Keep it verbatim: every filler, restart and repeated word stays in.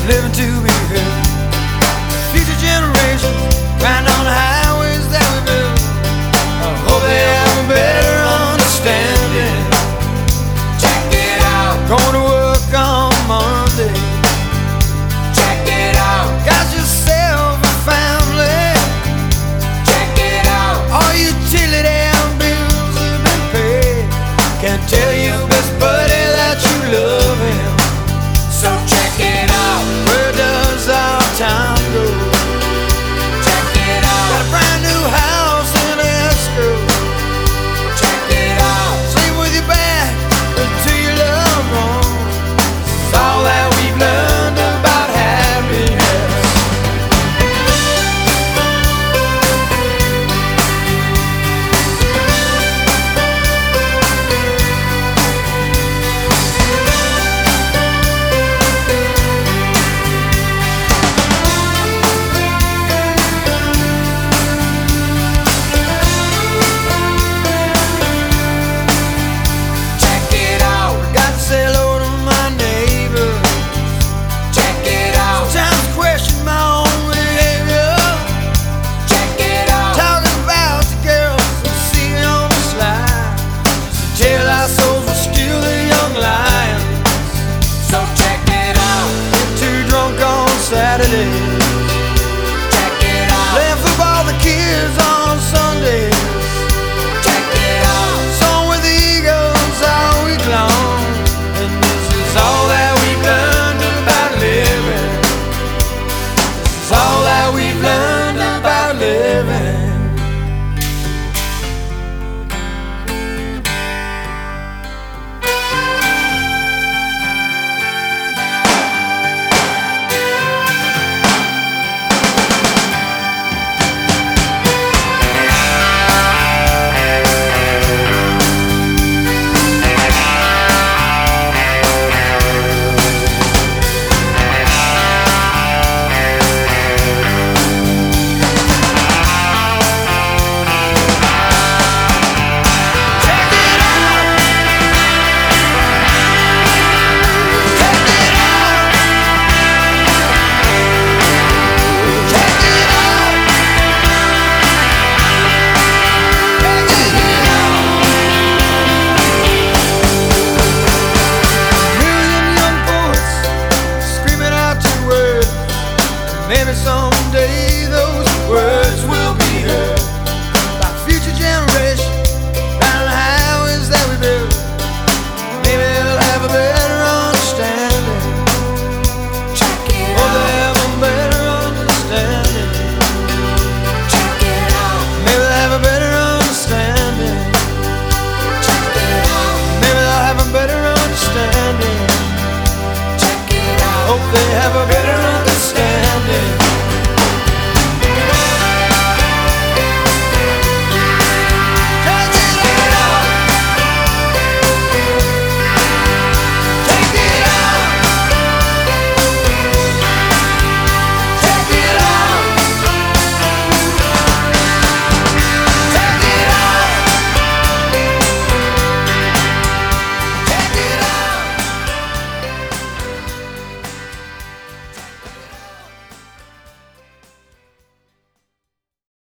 living to be heard. Future generations riding on the highways that we built. I hope they have a better understanding. Check it out. Going to work on Monday. Check it out. Got yourself a family. Check it out. All utility bills have been paid. Can't tell your best buddy that you love him. So check it out. Where does our time go? Check it out. Got a brand new house in escrow. Check it out. Sleep with your back to your loved ones. It's all that we've learned about happiness. Saturday. Check it out. Playing football with the kids on Sundays. Check it out. Song with the Eagles all week long. And this is all that we've learned about living. This is all that we've learned about living. Maybe someday